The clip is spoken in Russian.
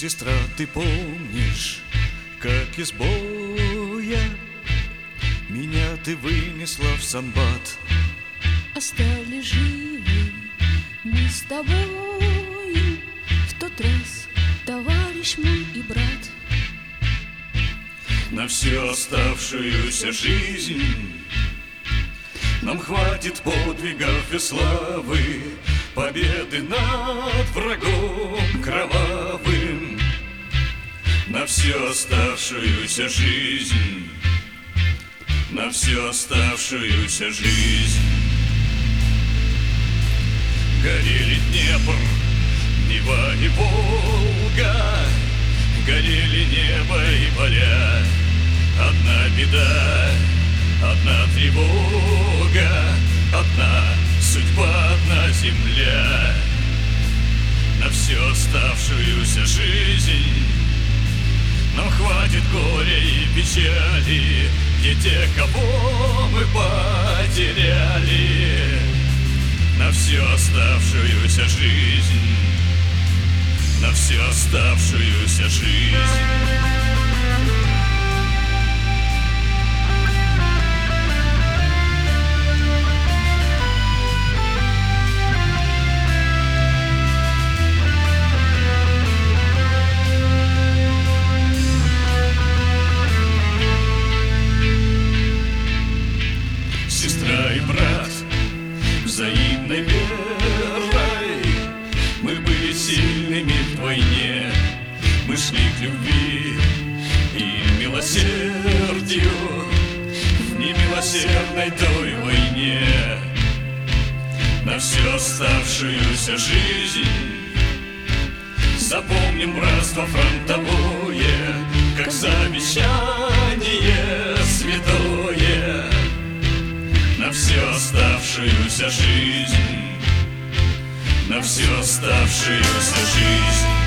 Сестра, ты помнишь, как из боя меня ты вынесла в Санбат? Остались живы мы с тобою в тот раз, товарищ мой и брат. На всю оставшуюся жизнь нам хватит подвигов и славы, победы над врагом кровавым. На всю оставшуюся жизнь, на всю оставшуюся жизнь. Горели Днепр, Нева и Волга, горели небо и поля. Одна беда, одна тревога, одна судьба, одна земля. На всю оставшуюся жизнь нам хватит горя и печали, где те, кого мы потеряли. На всю оставшуюся жизнь, на всю оставшуюся жизнь. Сестра и брат, взаимной верой мы были сильными вдвойне. Мы шли к любви и милосердию в немилосердной той войне. На всю оставшуюся жизнь запомним братство фронтовое, как завещание святое. На всю оставшуюся жизнь, на всю оставшуюся жизнь.